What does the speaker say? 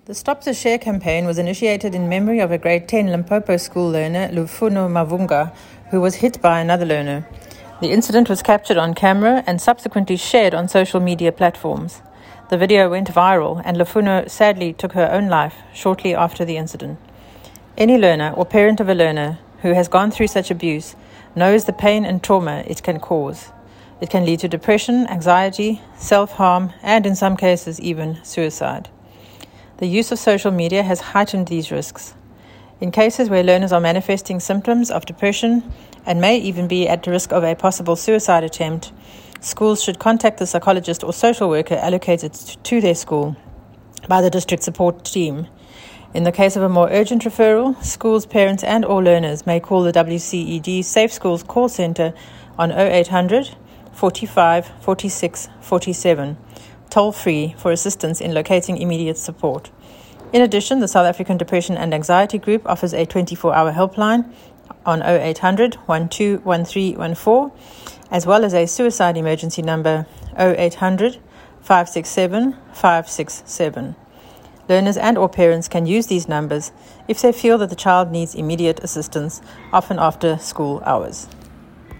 The Stop the Share campaign was initiated in memory of a grade 10 Limpopo school learner, Lufuno Mavunga, who was hit by another learner. The incident was captured on camera and subsequently shared on social media platforms. The video went viral and Lufuno sadly took her own life shortly after the incident. Any learner or parent of a learner who has gone through such abuse knows the pain and trauma it can cause. It can lead to depression, anxiety, self-harm, and in some cases even suicide. The use of social media has heightened these risks. In cases where learners are manifesting symptoms of depression and may even be at risk of a possible suicide attempt, schools should contact the psychologist or social worker allocated to their school by the district support team. In the case of a more urgent referral, schools, parents and all learners may call the WCED Safe Schools call centre on 0800 45 46 47, toll-free for assistance in locating immediate support. In addition, the South African Depression and Anxiety Group offers a 24-hour helpline on 0800 12 1314, as well as a suicide emergency number 0800 567 567. Learners and or parents can use these numbers if they feel that the child needs immediate assistance, often after school hours.